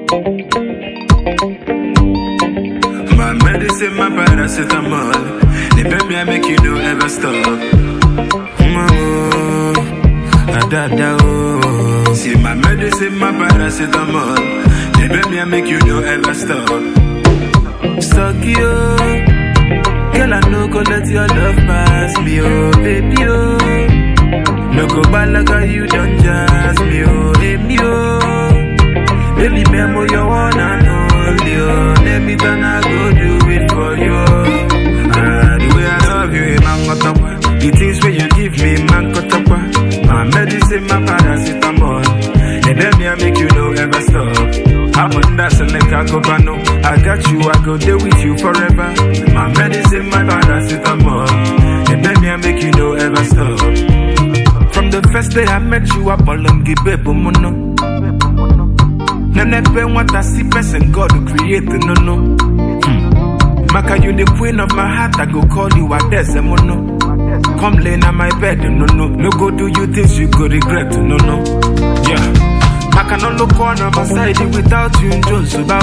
My medicine, my paracetamol. The baby I make you don't ever stop. See my medicine, my paracetamol. The baby I make you don't ever stop. Suck you, girl I no go let your love pass me, oh baby oh. No go balaga you don't jazz me, oh baby oh. Baby memo you one and only, oh. Let me turn I go do it for you. The way I love you, man got up. The things where you give me, man got up. My medicine, my paracetamol. The baby I make you no ever stop. I'm on that select I got you, I go there with you forever. My medicine, my paracetamol. The baby I make you no ever stop. From the first day I met you, I ballon give baby mono. Never what I see person God to create no. Maka you the queen of my heart, I go call you a Desimono. Come lay on my bed, no go do you things you go regret, no. Yeah. I cannot look on my side without you in Josuba.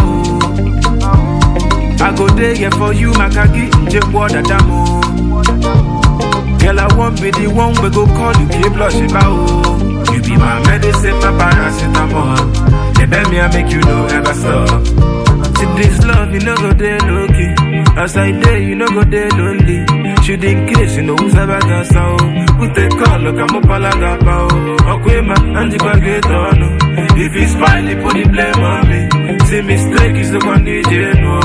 I go there yeah, for you, Makagi, Jebwada Damo. Girl, I won't be the one we go call you, keep blushing about. You be my medicine, my paracetamol. The baby I make you no ever stop. See this love, you no go there low-key. As I dare, you no go there lonely. Should in case, you know who's ever got so. We take call, look, I'm up a lagapao. Okay, man, and you can get on. If he's smiling, put the blame on me. See mistake is the one DJ, no.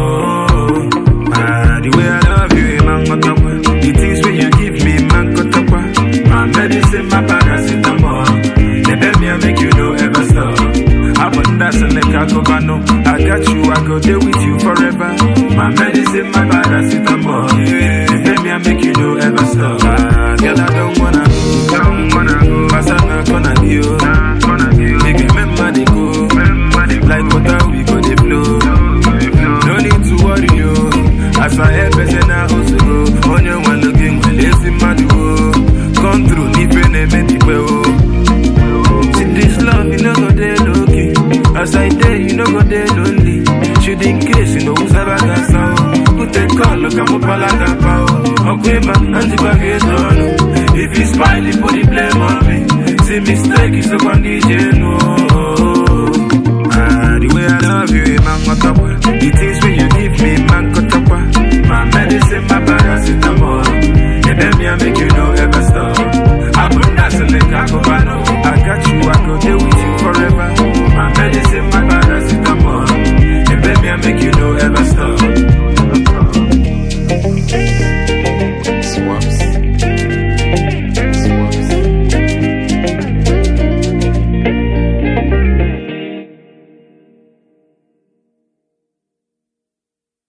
The way I love you, man, got up. The things when you give me, man, got up. My medicine, my paracetamol. The baby I make you no ever stop. I'm on that select I got you, I go there with you forever. My medicine, my paracetamol. The baby I make you no ever stop. Girl, I don't wanna go. Cause I'm not gonna give. Make me remember they go. Like water we go they flow. No need to worry you. As I help us and I also go. On your one looking, lazy man do. Come through, if you never make it well. See this love, you know go there low-key. As I dare, you know go there lonely. Should in case, you know who's ever got so. Put a call, look, I'm up a lagapao. Okay, man, and you can get on. If he's smiling, put the blame on me. See mistake is the one DJ, no.